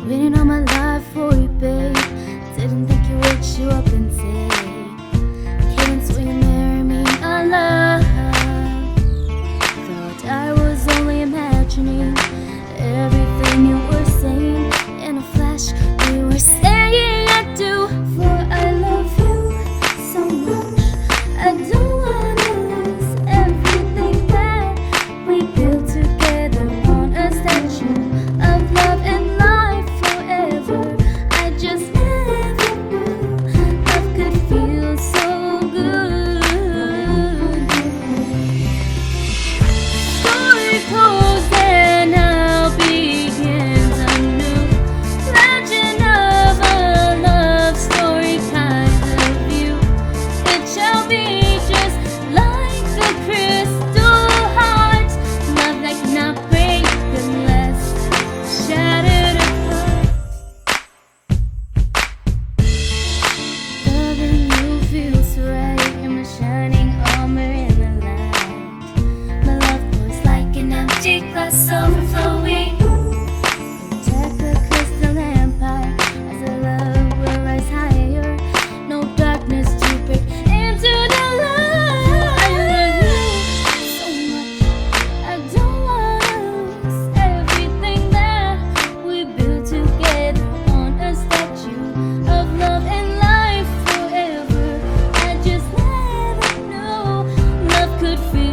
Waiting all my life for you, babe. Didn't think you would show up and say, Cadence, will you marry me, my love? Thought I was only imagining everything you were saying. In a flash, we were saying I do. For I love you so much, I don't wanna lose everything that we built together on a statue of love and life forever. I just never knew love could feel so good. Story closed and now begins a new legend of a love story kind of view. It shall be just like a crystal heart, love that cannot break unless shattered apart. Loving you feels right in my shining armor in the light. My love pours like an empty glass overflowing. Protect the crystal empire as our love will rise higher. No darkness to break into the light. I love you so much, I don't wanna lose everything that we built together on a statue of love and life forever. I just never knew love could feel